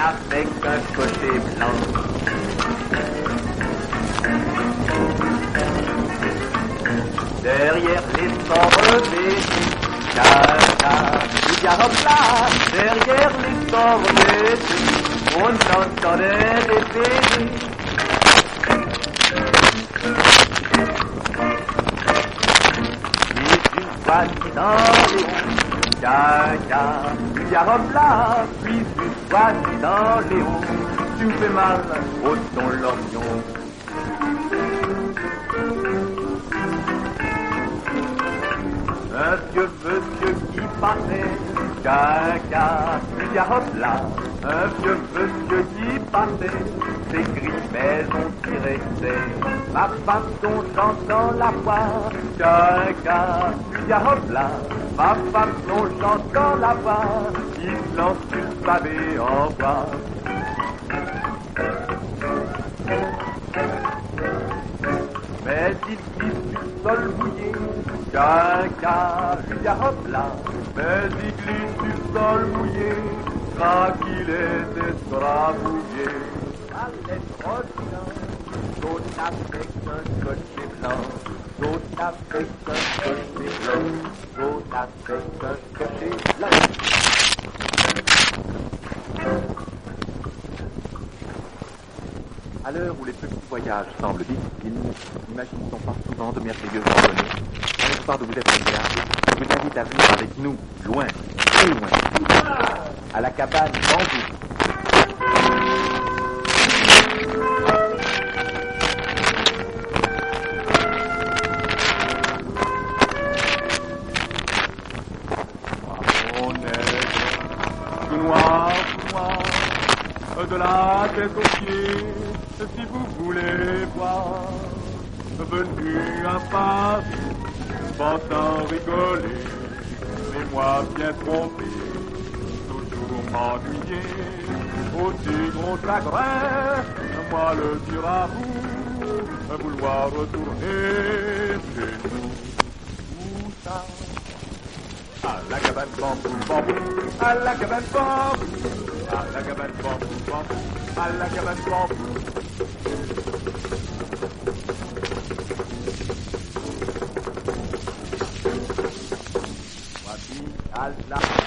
n'a fait qu'un cocher blanc. Derrière les sombres des caca, il y a hop là, derrière les sombres des on entendait des bébés. Et une fois qui dans les hauts, caca, il y a hop là, puis une fois qui dans les hauts, tu me fais mal au ton lorgnon. Un vieux monsieur qui passait, caca, il y a hop là. Un vieux monsieur qui passait, ses griffes ont tiré, ma femme son chant dans la voix, caca, il y a hop là. Ma femme son chant dans la voix, il se lance sur le pavé en bois. Mais il glisse du sol mouillé, caca, il y a hop là. Mais il glisse du sol mouillé, tranquille et escrabouillé. Allez, trottinant, saute avec un cocher blanc, saute avec un cocher blanc, saute avec un cocher blanc. À l'heure où les petits voyages semblent difficiles, imaginons par souvent de merveilleuses randonnées. Dans l'espoir de vous être agréable, je vous invite à venir avec nous, loin, très loin, à la cabane Bambou. On est tout noir, de la tête aux pieds, si vous voulez voir, venu à Paris, pensant rigoler, mais moi bien trompé, toujours m'ennuyer, aussi gros chagrin, moi le dire à vous, vouloir retourner chez nous, où ça? À la cabane Bambou, Bambou, à la cabane Bambou, à la cabane Bambou, Bambou, à la cabane Bambou. Voici à la